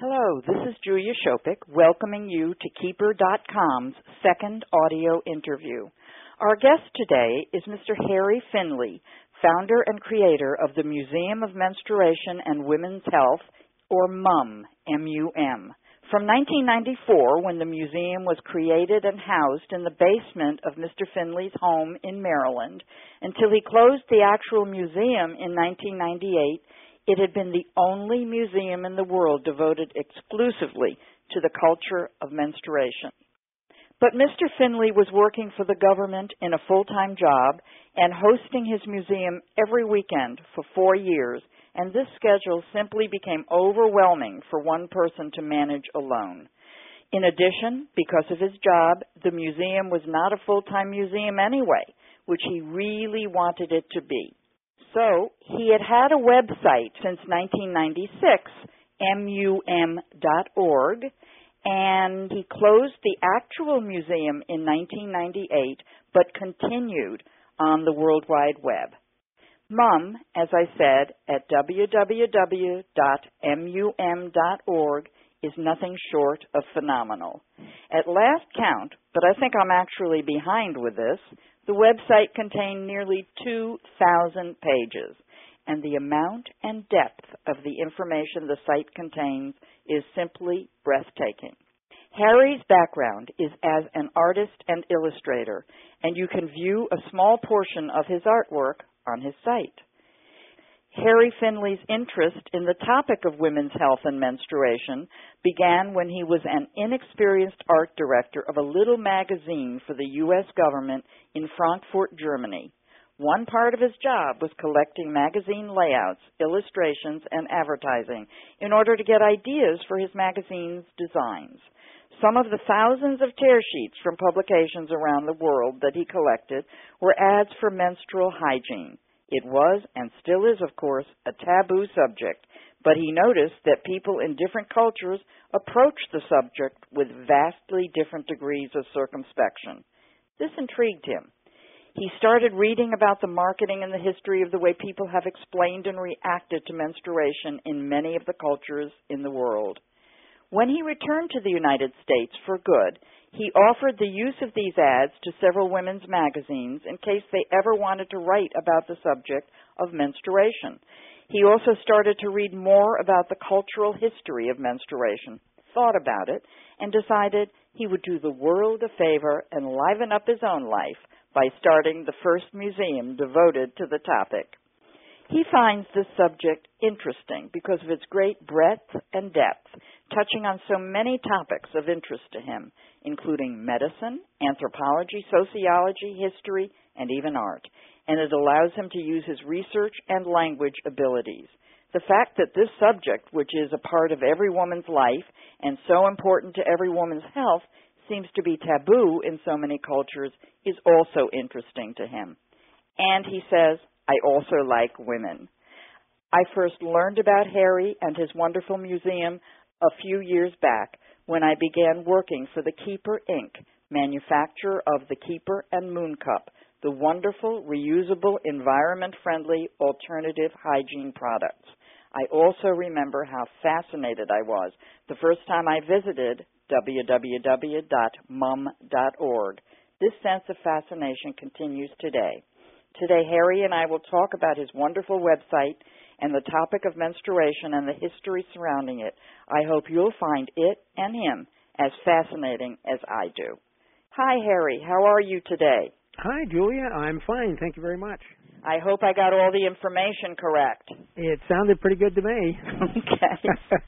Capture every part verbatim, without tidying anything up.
Hello, this is Julia Shopik welcoming you to Keeper dot com's second audio interview. Our guest today is Mister Harry Finley, founder and creator of the Museum of Menstruation and Women's Health, or MUM, M U M. From nineteen ninety-four, when the museum was created and housed in the basement of Mister Finley's home in Maryland, until he closed the actual museum in nineteen ninety-eight, it had been the only museum in the world devoted exclusively to the culture of menstruation. But Mister Finley was working for the government in a full-time job and hosting his museum every weekend for four years, and this schedule simply became overwhelming for one person to manage alone. In addition, because of his job, the museum was not a full-time museum anyway, which he really wanted it to be. So he had had a website since nineteen ninety-six, M U M dot org, and he closed the actual museum in nineteen ninety-eight, but continued on the World Wide Web. MUM, as I said, at w w w dot m u m dot org is nothing short of phenomenal. At last count, but I think I'm actually behind with this, the website contained nearly two thousand pages, and the amount and depth of the information the site contains is simply breathtaking. Harry's background is as an artist and illustrator, and you can view a small portion of his artwork on his site. Harry Finley's interest in the topic of women's health and menstruation began when he was an inexperienced art director of a little magazine for the U S government in Frankfurt, Germany. One part of his job was collecting magazine layouts, illustrations, and advertising in order to get ideas for his magazine's designs. Some of the thousands of tear sheets from publications around the world that he collected were ads for menstrual hygiene. It was, and still is, of course, a taboo subject, but he noticed that people in different cultures approached the subject with vastly different degrees of circumspection. This intrigued him. He started reading about the marketing and the history of the way people have explained and reacted to menstruation in many of the cultures in the world. When he returned to the United States for good, he offered the use of these ads to several women's magazines in case they ever wanted to write about the subject of menstruation. He also started to read more about the cultural history of menstruation, thought about it, and decided he would do the world a favor and liven up his own life by starting the first museum devoted to the topic. He finds this subject interesting because of its great breadth and depth, touching on so many topics of interest to him, including medicine, anthropology, sociology, history, and even art. And it allows him to use his research and language abilities. The fact that this subject, which is a part of every woman's life and so important to every woman's health, seems to be taboo in so many cultures is also interesting to him. And he says, I also like women. I first learned about Harry and his wonderful museum a few years back when I began working for the Keeper Incorporated, manufacturer of the Keeper and Moon Cup, the wonderful, reusable, environment-friendly alternative hygiene products. I also remember how fascinated I was the first time I visited w w w dot mum dot org. This sense of fascination continues today. Today, Harry and I will talk about his wonderful website and the topic of menstruation and the history surrounding it. I hope you'll find it and him as fascinating as I do. Hi, Harry. How are you today? Hi, Julia. I'm fine. Thank you very much. I hope I got all the information correct. It sounded pretty good to me. Okay.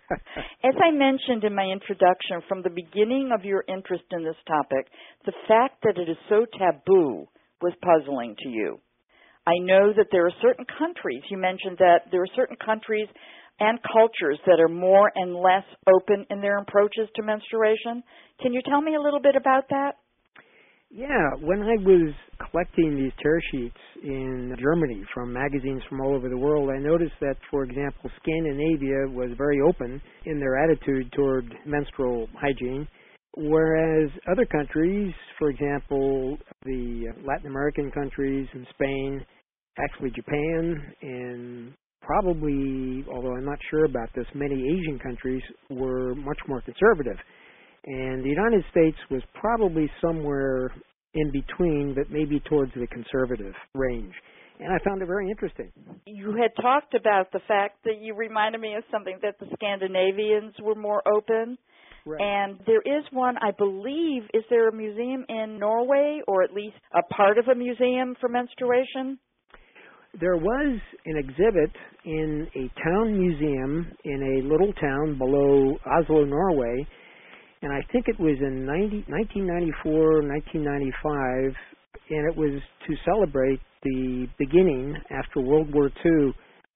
As I mentioned in my introduction, from the beginning of your interest in this topic, the fact that it is so taboo was puzzling to you. I know that there are certain countries, you mentioned that there are certain countries and cultures that are more and less open in their approaches to menstruation. Can you tell me a little bit about that? Yeah, when I was collecting these tear sheets in Germany from magazines from all over the world, I noticed that, for example, Scandinavia was very open in their attitude toward menstrual hygiene, whereas other countries, for example, the Latin American countries and Spain, actually Japan and probably, although I'm not sure about this, many Asian countries were much more conservative. And the United States was probably somewhere in between, but maybe towards the conservative range. And I found it very interesting. You had talked about the fact that you reminded me of something, that the Scandinavians were more open. Right. And there is one, I believe, is there a museum in Norway, or at least a part of a museum for menstruation? There was an exhibit in a town museum in a little town below Oslo, Norway, and I think it was in nineteen ninety-four, nineteen ninety-five, and it was to celebrate the beginning, after World War Two,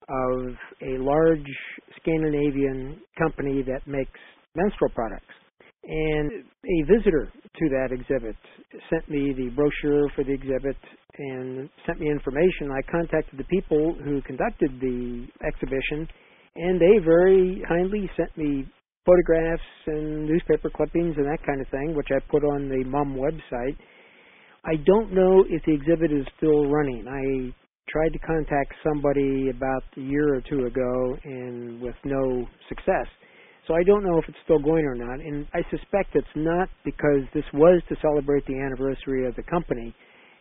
of a large Scandinavian company that makes menstrual products. And a visitor to that exhibit sent me the brochure for the exhibit and sent me information. I contacted the people who conducted the exhibition, and they very kindly sent me photographs and newspaper clippings and that kind of thing, which I put on the M U M website. I don't know if the exhibit is still running. I tried to contact somebody about a year or two ago, and with no success. So I don't know if it's still going or not, and I suspect it's not, because this was to celebrate the anniversary of the company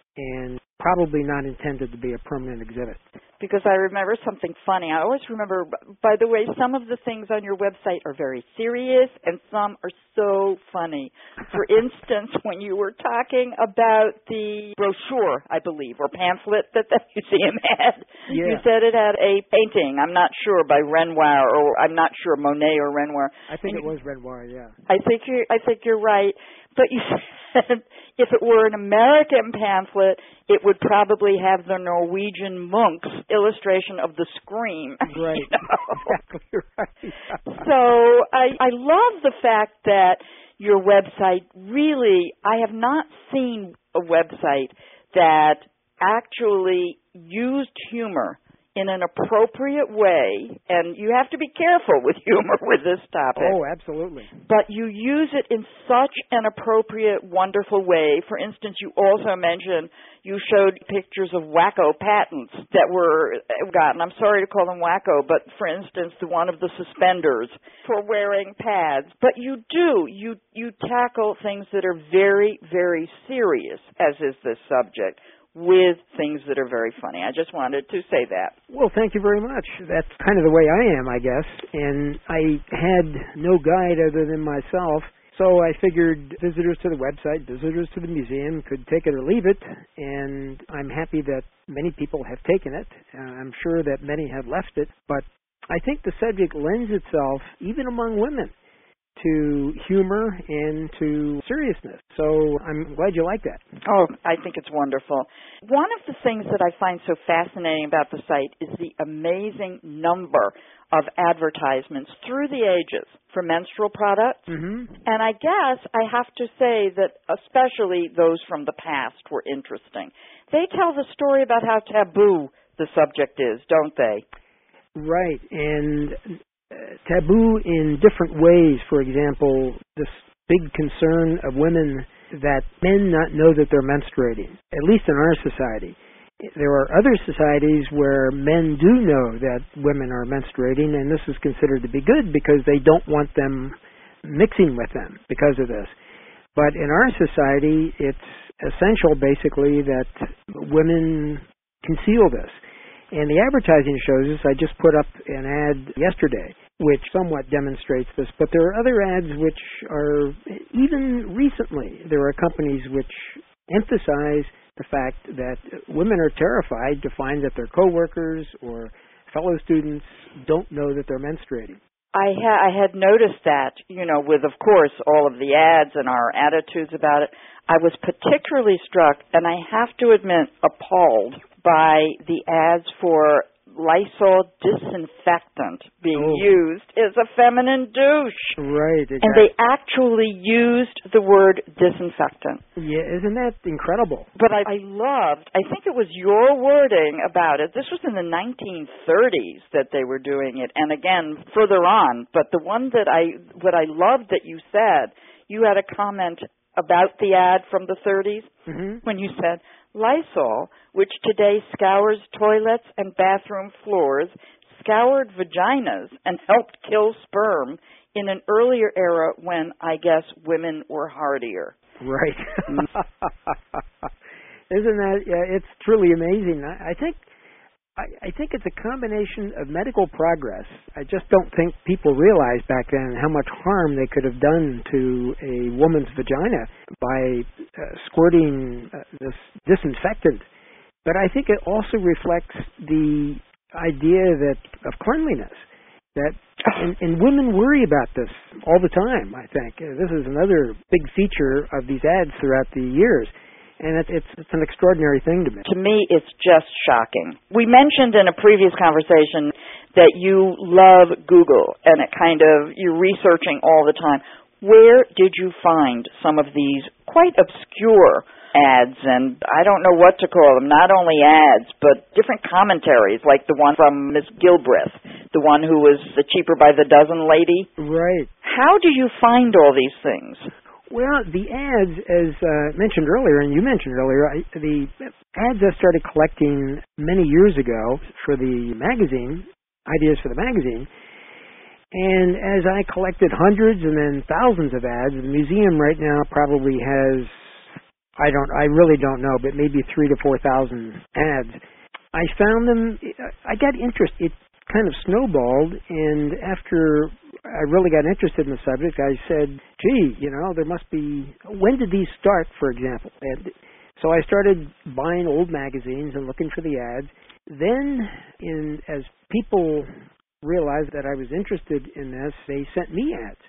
and probably not intended to be a permanent exhibit. Because I remember something funny. I always remember, by the way, some of the things on your website are very serious and some are so funny. For instance, when you were talking about the brochure, I believe, or pamphlet that the museum had, yeah. You said it had a painting, I'm not sure, by Renoir, or I'm not sure, Monet or Renoir. I think and it was Renoir, yeah. I think you're, I think you're right. But you said if it were an American pamphlet, it would probably have the Norwegian monk's illustration of the scream. Right. You know? Exactly right. So I, I love the fact that your website really, I have not seen a website that actually used humor in an appropriate way, and you have to be careful with humor with this topic. Oh, absolutely. But you use it in such an appropriate, wonderful way. For instance, you also mentioned you showed pictures of wacko patents that were gotten. I'm sorry to call them wacko, but for instance, the one of the suspenders for wearing pads. But you do. You, you tackle things that are very, very serious, as is this subject, with things that are very funny. I just wanted to say that. Well, thank you very much. That's kind of the way I am, I guess. And I had no guide other than myself, so I figured visitors to the website, visitors to the museum could take it or leave it, and I'm happy that many people have taken it. Uh, I'm sure that many have left it, but I think the subject lends itself, even among women, to humor and to seriousness. So I'm glad you like that. Oh, I think it's wonderful. One of the things that I find so fascinating about the site is the amazing number of advertisements through the ages for menstrual products. Mm-hmm. And I guess I have to say that especially those from the past were interesting. They tell the story about how taboo the subject is, don't they? Right. And Uh, taboo in different ways. For example, this big concern of women that men not know that they're menstruating, at least in our society. There are other societies where men do know that women are menstruating, and this is considered to be good because they don't want them mixing with them because of this. But in our society, it's essential, basically, that women conceal this. And the advertising shows this. I just put up an ad yesterday which somewhat demonstrates this, but there are other ads which are, even recently, there are companies which emphasize the fact that women are terrified to find that their coworkers or fellow students don't know that they're menstruating. I, ha- I had noticed that, you know, with, of course, all of the ads and our attitudes about it. I was particularly struck, and I have to admit, appalled by the ads for Lysol disinfectant being oh. used as a feminine douche. Right. Exactly. And they actually used the word disinfectant. Yeah, isn't that incredible? But I, I loved, I think it was your wording about it. This was in the nineteen thirties that they were doing it, and again, further on. But the one that I, what I loved that you said, you had a comment about the ad from the thirties mm-hmm. when you said, Lysol, which today scours toilets and bathroom floors, scoured vaginas and helped kill sperm in an earlier era when, I guess, women were hardier. Right. Isn't that, yeah, it's truly amazing. I, I think I, I think it's a combination of medical progress. I just don't think people realized back then how much harm they could have done to a woman's vagina by uh, squirting uh, this disinfectant. But I think it also reflects the idea that of cleanliness, that and, and women worry about this all the time, I think. Uh, this is another big feature of these ads throughout the years. And it, it's, it's an extraordinary thing to me. To me, it's just shocking. We mentioned in a previous conversation that you love Google, and it kind of, you're researching all the time. Where did you find some of these quite obscure ads, and I don't know what to call them, not only ads, but different commentaries, like the one from Miss Gilbreth, the one who was the cheaper by the dozen lady? Right. How do you find all these things? Well, the ads, as uh, mentioned earlier, and you mentioned earlier, I, the ads I started collecting many years ago for the magazine, Ideas for the Magazine, and as I collected hundreds and then thousands of ads, the museum right now probably has, I don't, I really don't know, but maybe three to four thousand ads. I found them, I got interested, it kind of snowballed, and after I really got interested in the subject, I said, gee, you know, there must be, when did these start, for example? And so I started buying old magazines and looking for the ads. Then, in, as people realized that I was interested in this, they sent me ads.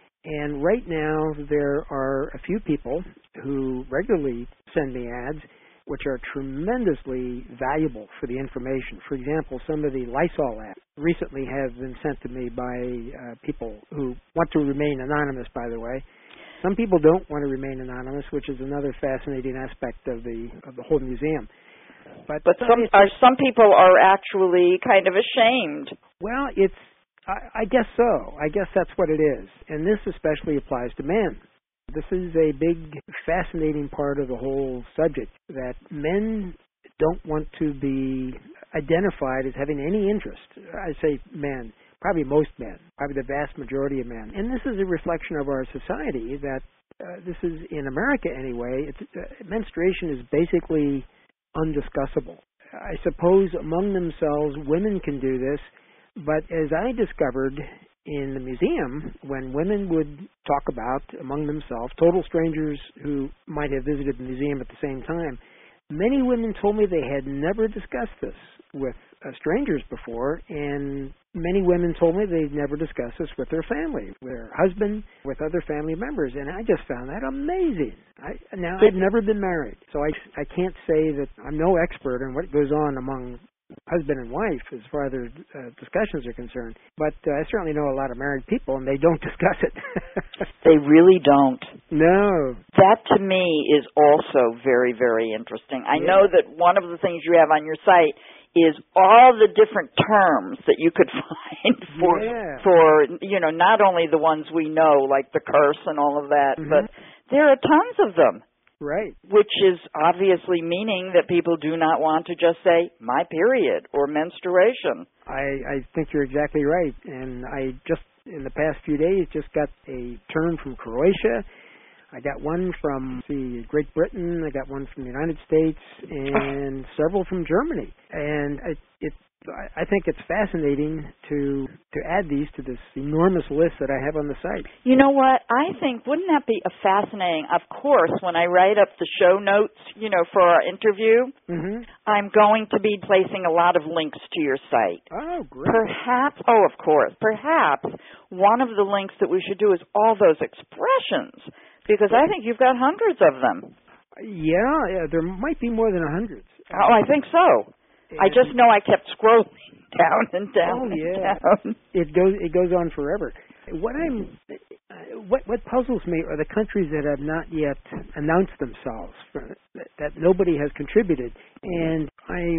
And right now, there are a few people who regularly send me ads, which are tremendously valuable for the information. For example, some of the Lysol ads recently have been sent to me by uh, people who want to remain anonymous, by the way. Some people don't want to remain anonymous, which is another fascinating aspect of the of the whole museum. But, but some are, some people are actually kind of ashamed. Well, it's I, I guess so. I guess that's what it is. And this especially applies to men. This is a big, fascinating part of the whole subject, that men don't want to be identified as having any interest. I say men, probably most men, probably the vast majority of men. And this is a reflection of our society, that uh, this is, in America anyway, it's, uh, menstruation is basically undiscussable. I suppose among themselves women can do this, but as I discovered in the museum, when women would talk about among themselves, total strangers who might have visited the museum at the same time, many women told me they had never discussed this with uh, strangers before, and many women told me they'd never discussed this with their family, with their husband, with other family members, and I just found that amazing. I, now, I've never been married, so I, I can't say that I'm no expert on what goes on among husband and wife as far as their uh, discussions are concerned, but uh, I certainly know a lot of married people, and they don't discuss it. They really don't. No. That, to me, is also very, very interesting. I yeah. know that one of the things you have on your site is all the different terms that you could find for, yeah. for you know, not only the ones we know, like the curse and all of that, mm-hmm. but there are tons of them. Right. Which is obviously meaning that people do not want to just say, my period, or menstruation. I, I think you're exactly right. And I just, in the past few days, just got a term from Croatia. I got one from the Great Britain. I got one from the United States, and several from Germany. And it, it I think it's fascinating to to add these to this enormous list that I have on the site. You know what? I think, wouldn't that be a fascinating, of course, when I write up the show notes, you know, for our interview, mm-hmm. I'm going to be placing a lot of links to your site. Oh, great. Perhaps, oh, of course, perhaps one of the links that we should do is all those expressions, because I think you've got hundreds of them. Yeah, yeah there might be more than a hundred. Oh, I think so. And I just know I kept scrolling down and down oh, and yeah. down. It goes it goes on forever. What I'm what what puzzles me are the countries that have not yet announced themselves, for, that nobody has contributed. And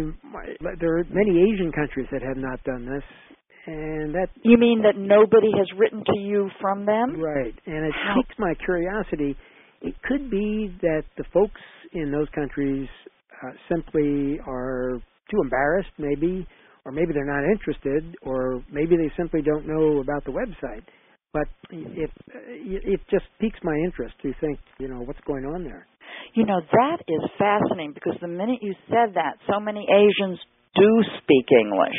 I there are many Asian countries that have not done this. And that You mean that nobody has written to you from them? Right. And it How? piques my curiosity. It could be that the folks in those countries uh, simply are too embarrassed, maybe, or maybe they're not interested, or maybe they simply don't know about the website. But it it just piques my interest to think, you know, what's going on there. You know, that is fascinating, because the minute you said that, so many Asians do speak English.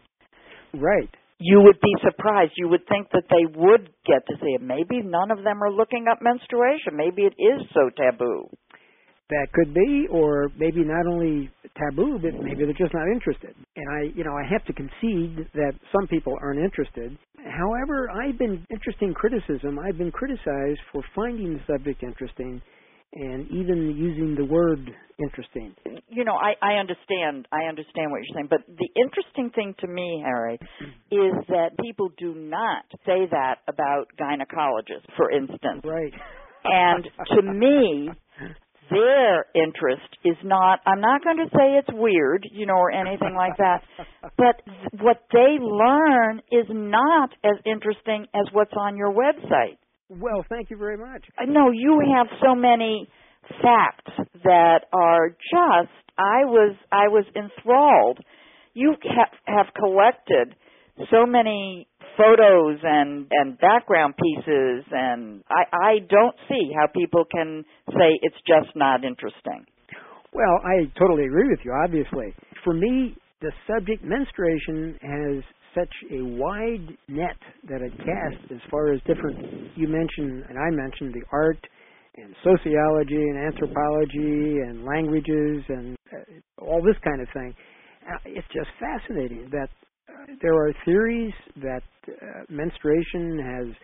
Right. You would be surprised. You would think that they would get to see it. Maybe none of them are looking up menstruation. Maybe it is so taboo. That could be, or maybe not only taboo, but maybe they're just not interested. And I, you know, I have to concede that some people aren't interested. However, I've been, interesting criticism, I've been criticized for finding the subject interesting and even using the word interesting. You know, I, I understand. I understand what you're saying. But the interesting thing to me, Harry, is that people do not say that about gynecologists, for instance. Right. And to me, their interest is not, I'm not going to say it's weird, you know, or anything like that, but what they learn is not as interesting as what's on your website. Well, thank you very much. No, you have so many facts that are just, I was I was enthralled. You have, have collected so many photos and, and background pieces, and I, I don't see how people can say it's just not interesting. Well, I totally agree with you, obviously. For me, the subject menstruation has such a wide net that it casts as far as different, you mentioned, and I mentioned, the art and sociology and anthropology and languages and uh, all this kind of thing. Uh, it's just fascinating that uh, there are theories that uh, menstruation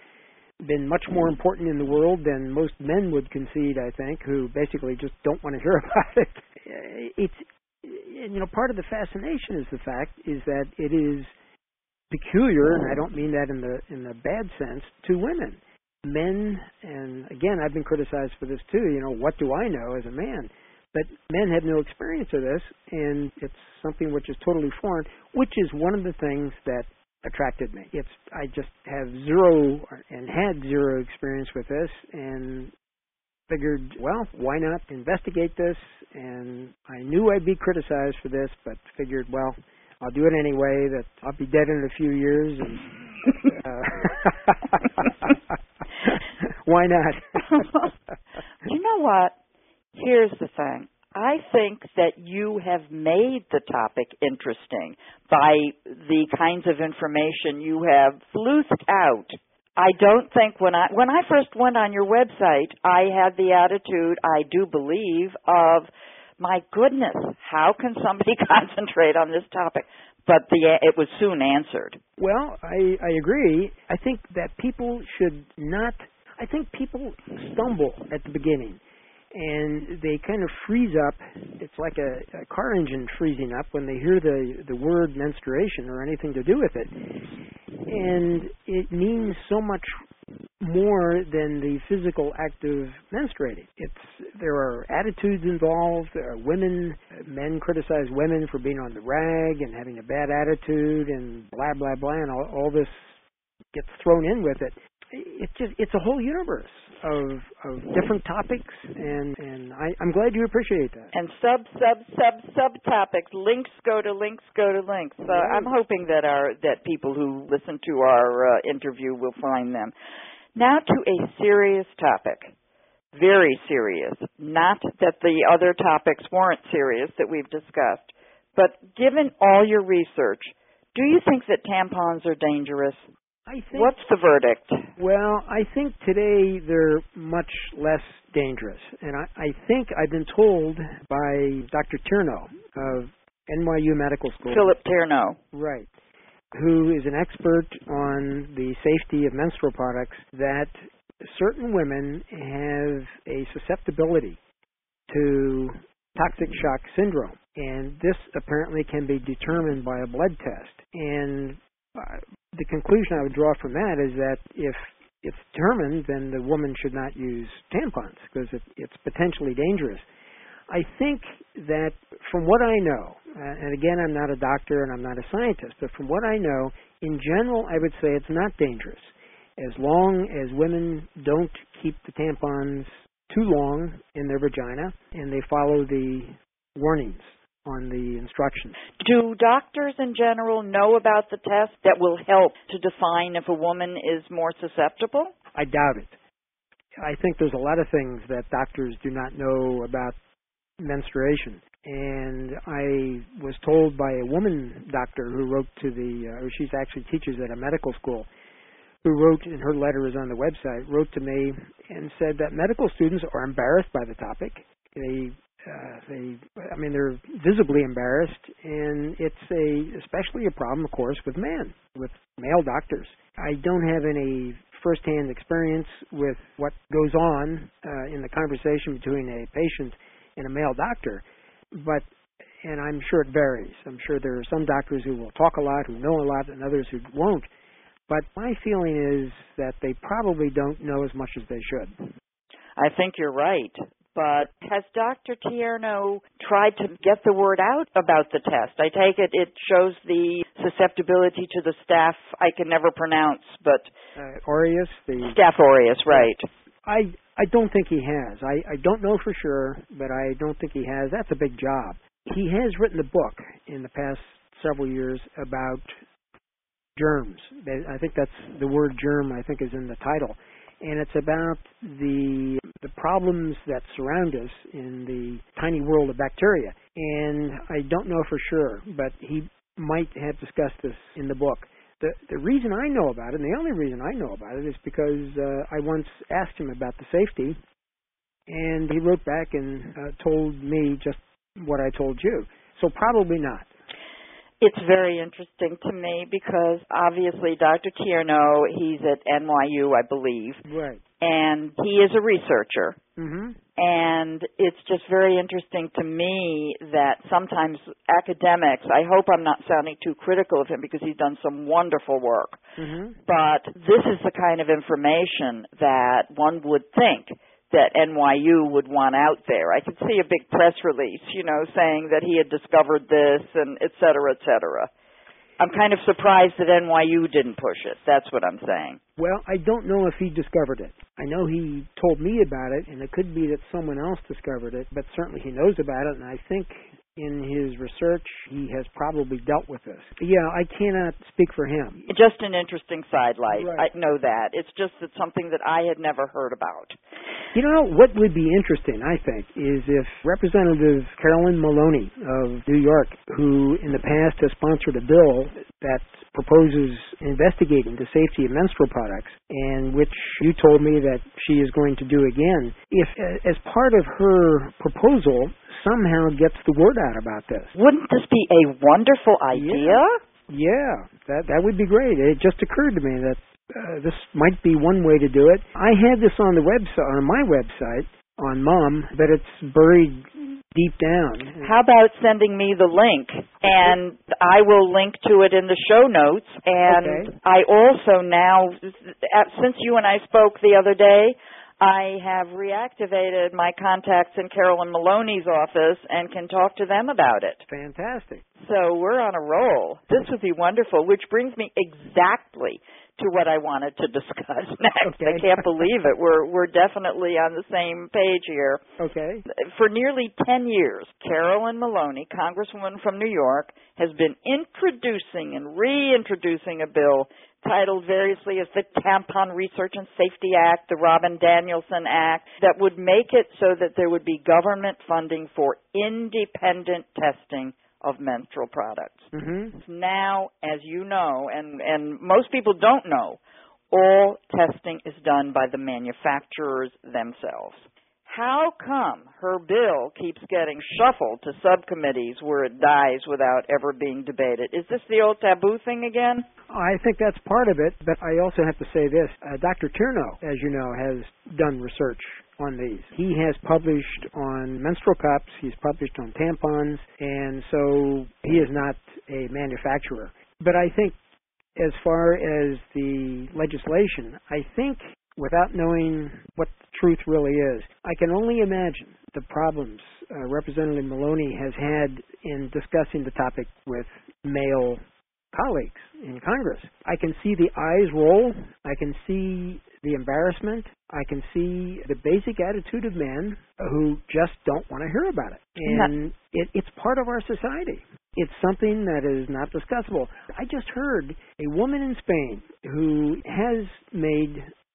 has been much more important in the world than most men would concede, I think, who basically just don't want to hear about it. It's, you know, part of the fascination is the fact is that it is peculiar, and I don't mean that in the in the bad sense, to women. Men, and again, I've been criticized for this too, you know, what do I know as a man? But men have no experience of this, and it's something which is totally foreign, which is one of the things that attracted me. It's I just have zero, and had zero experience with this, and figured, well, why not investigate this? And I knew I'd be criticized for this, but figured, well, I'll do it anyway, that I'll be dead in a few years, and uh, why not? You know what? Here's the thing. I think that you have made the topic interesting by the kinds of information you have sleuthed out. I don't think when I when I first went on your website, I had the attitude, I do believe, of, my goodness, how can somebody concentrate on this topic? But the it was soon answered. Well, I, I agree. I think that people should not, I think people stumble at the beginning, and they kind of freeze up. It's like a, a car engine freezing up when they hear the, the word menstruation or anything to do with it. And it means so much more than the physical act of menstruating. It's there are attitudes involved. There are women, men criticize women for being on the rag and having a bad attitude and blah blah blah, and all, all this gets thrown in with it. It's just it's a whole universe of of different topics, and and I, I'm glad you appreciate that. And sub sub sub subtopics. Links go to links go to links. So right. I'm hoping that our that people who listen to our uh, interview will find them. Now to a serious topic, very serious. Not that the other topics weren't serious that we've discussed, but given all your research, do you think that tampons are dangerous? I think, What's the verdict? Well, I think today they're much less dangerous. And I, I think I've been told by Doctor Tierno of N Y U Medical School. Philip Tierno. Right. Who is an expert on the safety of menstrual products, that certain women have a susceptibility to toxic shock syndrome. And this apparently can be determined by a blood test. And uh, the conclusion I would draw from that is that if it's determined, then the woman should not use tampons because it, it's potentially dangerous. I think that from what I know, uh, and again, I'm not a doctor and I'm not a scientist, but from what I know, in general, I would say it's not dangerous as long as women don't keep the tampons too long in their vagina and they follow the warnings on the instructions. Do doctors in general know about the test that will help to define if a woman is more susceptible? I doubt it. I think there's a lot of things that doctors do not know about menstruation. And I was told by a woman doctor who wrote to the, uh, or she's actually teaches at a medical school, who wrote, and her letter is on the website, wrote to me and said that medical students are embarrassed by the topic. They, uh, they, I mean, they're visibly embarrassed, and it's a, especially a problem, of course, with men, with male doctors. I don't have any firsthand experience with what goes on uh, in the conversation between a patient and a male doctor, but, and I'm sure it varies. I'm sure there are some doctors who will talk a lot, who know a lot, and others who won't. But my feeling is that they probably don't know as much as they should. I think you're right. But has Doctor Tierno tried to get the word out about the test? I take it it shows the susceptibility to the staph I can never pronounce, but... Uh, aureus? The Staph aureus, right. I I don't think he has. I, I don't know for sure, but I don't think he has. That's a big job. He has written a book in the past several years about germs. I think that's the word germ, I think, is in the title. And it's about the the problems that surround us in the tiny world of bacteria. And I don't know for sure, but he might have discussed this in the book. The the reason I know about it, and the only reason I know about it, is because uh, I once asked him about the safety, and he wrote back and uh, told me just what I told you. So probably not. It's very interesting to me because obviously Doctor Tierno, he's at N Y U, I believe. Right. And he is a researcher. Mm-hmm. And it's just very interesting to me that sometimes academics, I hope I'm not sounding too critical of him because he's done some wonderful work, mm-hmm. but this is the kind of information that one would think that N Y U would want out there. I could see a big press release, you know, saying that he had discovered this and et cetera, et cetera. I'm kind of surprised that N Y U didn't push it. That's what I'm saying. Well, I don't know if he discovered it. I know he told me about it, and it could be that someone else discovered it, but certainly he knows about it, and I think in his research he has probably dealt with this. Yeah, I cannot speak for him. Just an interesting sidelight. Right. I know that. It's just that something that I had never heard about. You know, what would be interesting, I think, is if Representative Carolyn Maloney of New York, who in the past has sponsored a bill that proposes investigating the safety of menstrual products, and which you told me that she is going to do again, if as part of her proposal somehow gets the word out about this. Wouldn't this be a wonderful idea? Yeah, yeah, that that would be great. It just occurred to me that uh, this might be one way to do it. I had this on the website, on my website, on Mom, but it's buried deep down. How about sending me the link, and I will link to it in the show notes. And okay. I also now, since you and I spoke the other day, I have reactivated my contacts in Carolyn Maloney's office and can talk to them about it. Fantastic. So we're on a roll. This would be wonderful, which brings me exactly to what I wanted to discuss next. Okay. I can't believe it. We're we're definitely on the same page here. Okay. For nearly ten years, Carolyn Maloney, Congresswoman from New York, has been introducing and reintroducing a bill titled variously as the Tampon Research and Safety Act, the Robin Danielson Act, that would make it so that there would be government funding for independent testing of menstrual products. Mm-hmm. Now, as you know, and, and most people don't know, all testing is done by the manufacturers themselves. How come her bill keeps getting shuffled to subcommittees where it dies without ever being debated? Is this the old taboo thing again? I think that's part of it, but I also have to say this. Uh, Doctor Tierno, as you know, has done research on these. He has published on menstrual cups, he's published on tampons, and so he is not a manufacturer. But I think as far as the legislation, I think without knowing what the truth really is, I can only imagine the problems uh, Representative Maloney has had in discussing the topic with male colleagues in Congress. I can see the eyes roll. I can see the embarrassment. I can see the basic attitude of men who just don't want to hear about it. And it, it's part of our society. It's something that is not discussable. I just heard a woman in Spain who has made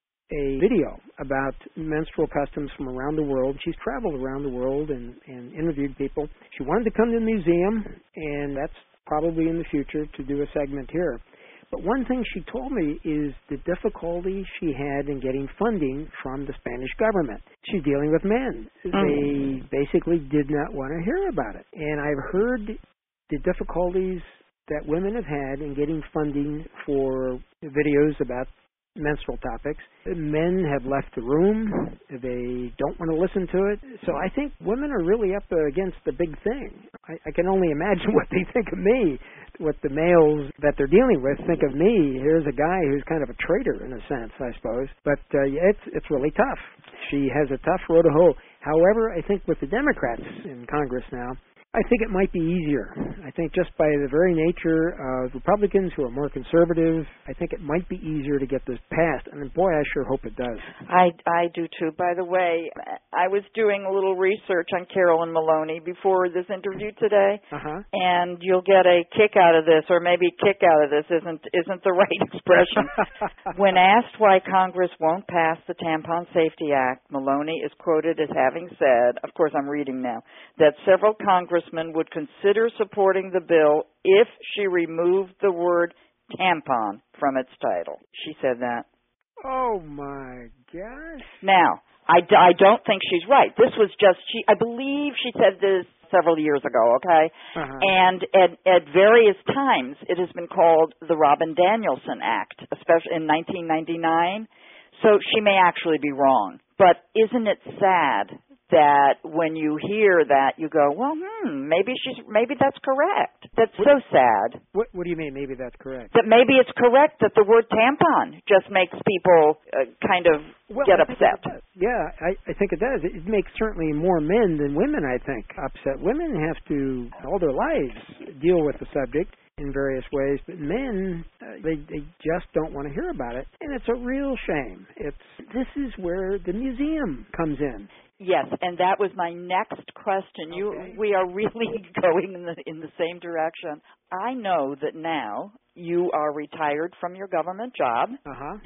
a video about menstrual customs from around the world. She's traveled around the world and, and interviewed people. She wanted to come to the museum, and that's probably in the future to do a segment here. But one thing she told me is the difficulty she had in getting funding from the Spanish government. She's dealing with men. Mm-hmm. They basically did not want to hear about it. And I've heard the difficulties that women have had in getting funding for videos about menstrual topics. Men have left the room. They don't want to listen to it. So I think women are really up against the big thing. I, I can only imagine what they think of me, what the males that they're dealing with think of me. Here's a guy who's kind of a traitor in a sense, I suppose. But uh, it's it's really tough. She has a tough road to hoe. However, I think with the Democrats in Congress now, I think it might be easier. I think just by the very nature of Republicans who are more conservative, I think it might be easier to get this passed. And boy, I sure hope it does. I, I do too. By the way, I was doing a little research on Carolyn Maloney before this interview today, uh-huh. and you'll get a kick out of this, or maybe kick out of this isn't isn't the right expression. When asked why Congress won't pass the Tampon Safety Act, Maloney is quoted as having said, of course I'm reading now, that several Congress would consider supporting the bill if she removed the word tampon from its title. She said that. Oh, my gosh. Now, I, d- I don't think she's right. This was just, she. I believe she said this several years ago, okay? Uh-huh. And at, at various times, it has been called the Robin Danielson Act, especially in nineteen ninety-nine. So she may actually be wrong. But isn't it sad that when you hear that, you go, well, hmm, maybe she's, maybe that's correct. That's what, so sad. What, what do you mean, maybe that's correct? That maybe it's correct that the word tampon just makes people uh, kind of well, get I upset. Yeah, I, I think it does. It makes certainly more men than women, I think, upset. Women have to, all their lives, deal with the subject in various ways, but men, uh, they, they just don't want to hear about it, and it's a real shame. It's This is where the museum comes in. Yes, and that was my next question. You, okay. We are really going in the in the same direction. I know that now you are retired from your government job, uh-huh.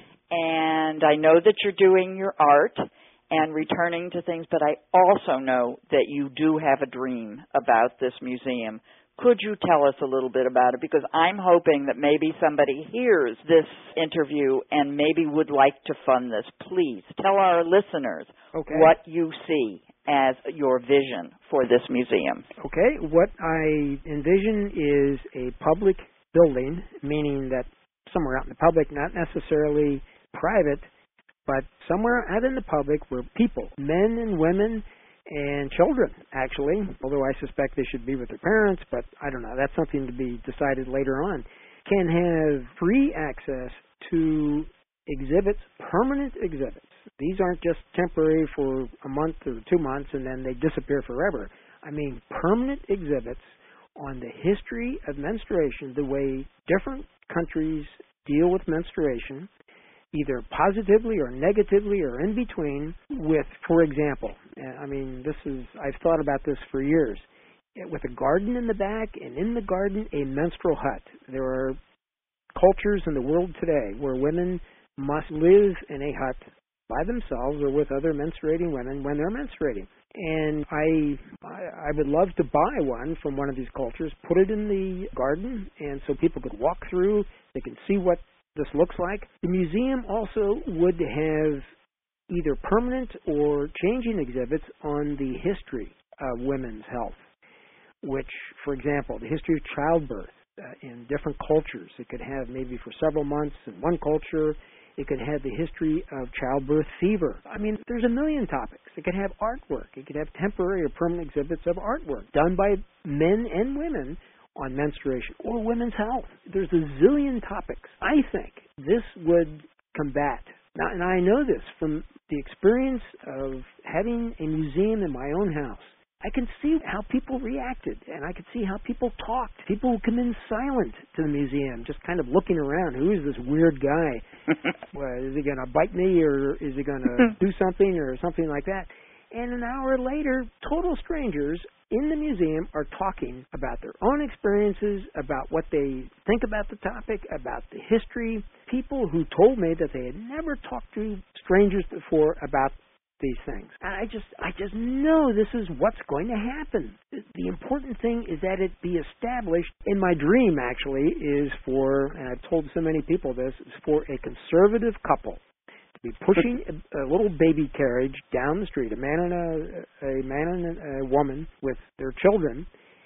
and I know that you're doing your art and returning to things, but I also know that you do have a dream about this museum. Could you tell us a little bit about it? Because I'm hoping that maybe somebody hears this interview and maybe would like to fund this. Please tell our listeners okay. what you see as your vision for this museum. Okay. What I envision is a public building, meaning that somewhere out in the public, not necessarily private, but somewhere out in the public where people, men and women, and children, actually, although I suspect they should be with their parents, but I don't know, that's something to be decided later on, can have free access to exhibits, permanent exhibits. These aren't just temporary for a month or two months and then they disappear forever. I mean permanent exhibits on the history of menstruation, the way different countries deal with menstruation, either positively or negatively or in between with, for example, I mean, this is, I've thought about this for years, with a garden in the back and in the garden a menstrual hut. There are cultures in the world today where women must live in a hut by themselves or with other menstruating women when they're menstruating. And I, I would love to buy one from one of these cultures, put it in the garden, and so people could walk through, they can see what this looks like. The museum also would have either permanent or changing exhibits on the history of women's health, which, for example, the history of childbirth uh, in different cultures. It could have maybe for several months in one culture. It could have the history of childbirth fever. I mean, there's a million topics. It could have artwork. It could have temporary or permanent exhibits of artwork done by men and women on menstruation or women's health. There's a zillion topics. I think this would combat. Now, and I know this from the experience of having a museum in my own house. I can see how people reacted, and I could see how people talked. People would come in silent to the museum, just kind of looking around. Who is this weird guy? Well, is he going to bite me, or is he going to do something, or something like that? And an hour later, total strangers in the museum are talking about their own experiences, about what they think about the topic, about the history. People who told me that they had never talked to strangers before about these things. I just I just know this is what's going to happen. The important thing is that it be established. In my dream, actually, is for, and I've told so many people this, is for a conservative couple to be pushing a, a little baby carriage down the street, a man and a, a man and a woman with their children,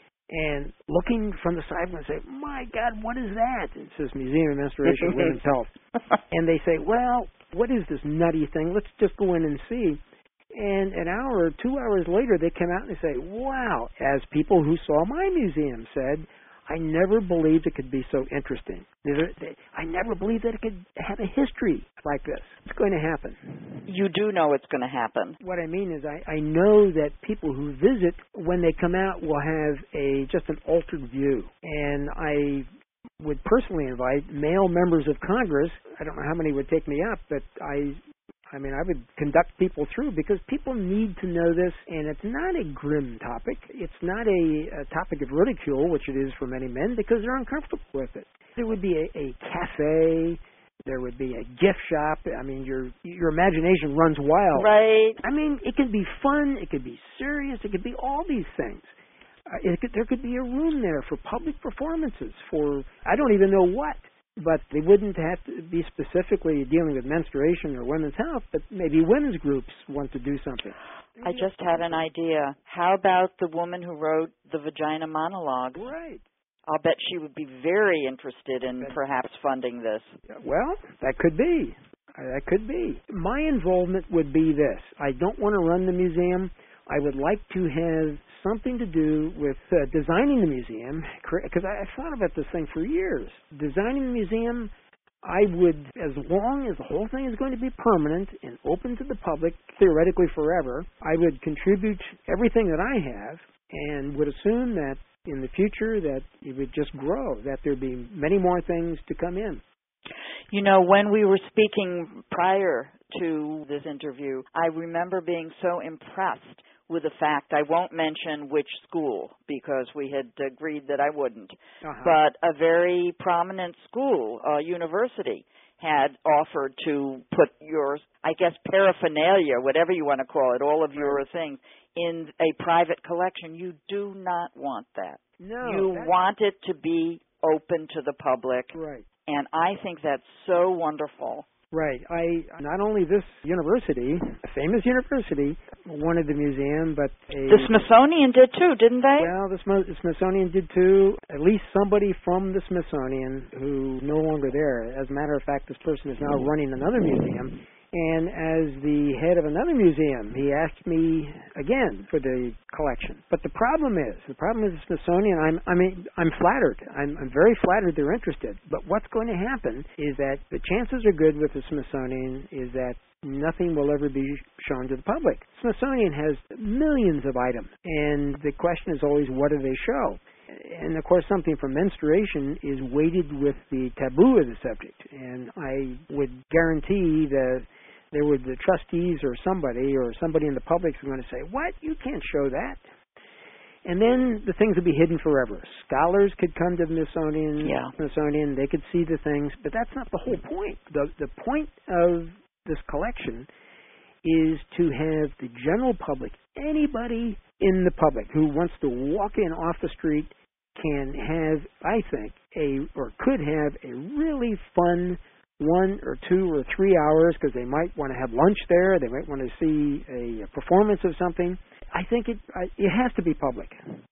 and looking from the side and say, "My God, what is that?" It says Museum of Menstruation and Women's Health. And they say, "Well, what is this nutty thing? Let's just go in and see." And an hour or two hours later, they come out and they say, "Wow," as people who saw my museum said, "I never believed it could be so interesting. I never believed that it could have a history like this." It's going to happen. You do know it's going to happen. What I mean is I, I know that people who visit, when they come out, will have a just an altered view. And I would personally invite male members of Congress. I don't know how many would take me up, but I... I mean, I would conduct people through, because people need to know this, and it's not a grim topic. It's not a, a topic of ridicule, which it is for many men, because they're uncomfortable with it. There would be a, a cafe. There would be a gift shop. I mean, your your imagination runs wild. Right. I mean, it could be fun. It could be serious. It could be all these things. Uh, it could, there could be a room there for public performances, for I don't even know what. But they wouldn't have to be specifically dealing with menstruation or women's health, but maybe women's groups want to do something. I just had an idea. How about the woman who wrote the Vagina Monologues? Right. I'll bet she would be very interested in perhaps funding this. Well, that could be. That could be. My involvement would be this. I don't want to run the museum. I would like to have something to do with uh, designing the museum, because I, I thought about this thing for years. Designing the museum, I would, as long as the whole thing is going to be permanent and open to the public, theoretically forever, I would contribute everything that I have and would assume that in the future that it would just grow, that there'd be many more things to come in. You know, when we were speaking prior to this interview, I remember being so impressed with the fact, I won't mention which school because we had agreed that I wouldn't, uh-huh. but a very prominent school, a university, had offered to put your, I guess, paraphernalia, whatever you want to call it, all of your things, in a private collection. You do not want that. No. You that's... want it to be open to the public. Right. And I think that's so wonderful. Right. I not only this university, a famous university, wanted the museum, but a, the Smithsonian did too, didn't they? Well, the, Sm- the Smithsonian did too. At least somebody from the Smithsonian who's no longer there. As a matter of fact, this person is now running another museum. And as the head of another museum, he asked me again for the collection. But the problem is, the problem is the Smithsonian, I'm, I mean, I'm flattered. I'm, I'm very flattered they're interested. But what's going to happen is that the chances are good with the Smithsonian is that nothing will ever be shown to the public. Smithsonian has millions of items. And the question is always, what do they show? And, of course, something from menstruation is weighted with the taboo of the subject. And I would guarantee that there were the trustees or somebody or somebody in the public who's going to say, "What? You can't show that." And then the things would be hidden forever. Scholars could come to the Smithsonian, yeah. Smithsonian, they could see the things, but that's not the whole point. The, the point of this collection is to have the general public, anybody in the public who wants to walk in off the street can have, I think, a or could have a really fun one or two or three hours because they might want to have lunch there. They might want to see a, a performance of something. I think it it has to be public.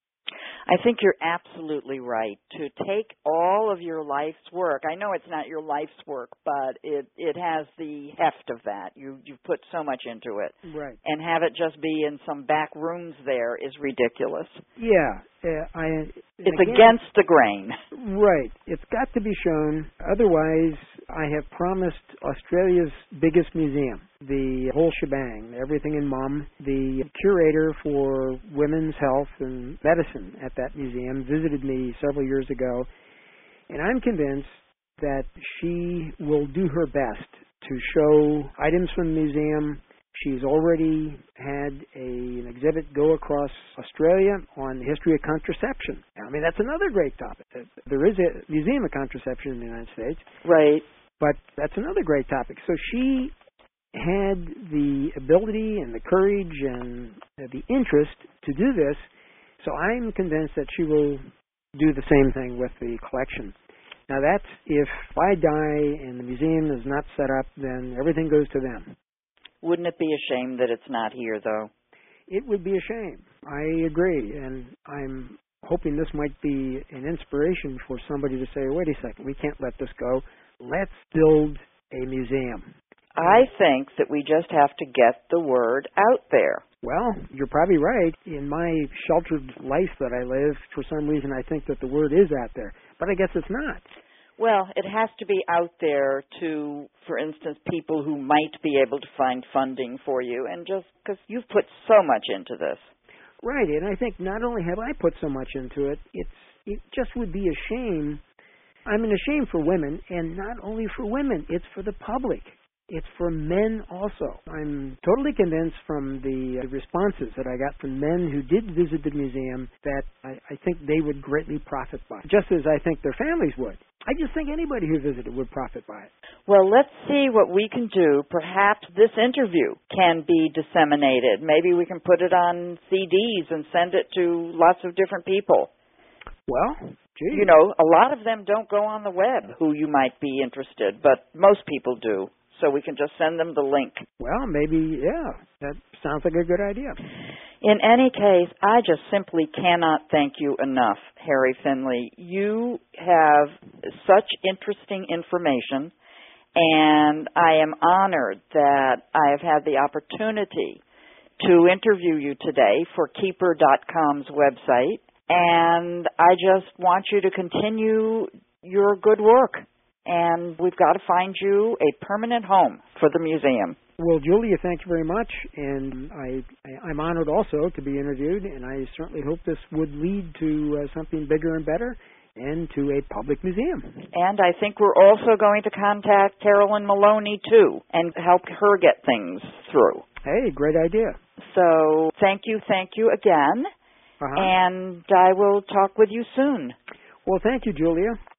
I think you're absolutely right. To take all of your life's work, I know it's not your life's work, but it, it has the heft of that. You, you've put so much into it. Right. And have it just be in some back rooms there is ridiculous. Yeah. Uh, I, it's again, against the grain. Right. It's got to be shown. Otherwise, I have promised Australia's biggest museum. the whole shebang, everything in mum. The curator for women's health and medicine at that museum visited me several years ago, and I'm convinced that she will do her best to show items from the museum. She's already had a, an exhibit go across Australia on the history of contraception. I mean, that's another great topic. There is a museum of contraception in the United States. Right. But that's another great topic. So she had the ability and the courage and the interest to do this. So I'm convinced that she will do the same thing with the collection. Now, that's if I die and the museum is not set up, then everything goes to them. Wouldn't it be a shame that it's not here, though? It would be a shame. I agree. And I'm hoping this might be an inspiration for somebody to say, wait a second, we can't let this go. Let's build a museum. I think that we just have to get the word out there. Well, you're probably right. In my sheltered life that I live, for some reason I think that the word is out there. But I guess it's not. Well, it has to be out there to, for instance, people who might be able to find funding for you, and just because you've put so much into this. Right, and I think not only have I put so much into it, it's it just would be a shame. I mean, a shame for women, and not only for women, it's for the public. It's for men also. I'm totally convinced from the responses that I got from men who did visit the museum that I, I think they would greatly profit by it, just as I think their families would. I just think anybody who visited would profit by it. Well, let's see what we can do. Perhaps this interview can be disseminated. Maybe we can put it on C Ds and send it to lots of different people. Well, gee. You know, a lot of them don't go on the web who you might be interested, but most people do. So we can just send them the link. Well, maybe, yeah, that sounds like a good idea. In any case, I just simply cannot thank you enough, Harry Finley. You have such interesting information, and I am honored that I have had the opportunity to interview you today for Keeper dot com's website, and I just want you to continue your good work. And we've got to find you a permanent home for the museum. Well, Julia, thank you very much. And I, I, I'm honored also to be interviewed, and I certainly hope this would lead to uh, something bigger and better and to a public museum. And I think we're also going to contact Carolyn Maloney, too, and help her get things through. Hey, great idea. So thank you, thank you again. Uh-huh. And I will talk with you soon. Well, thank you, Julia.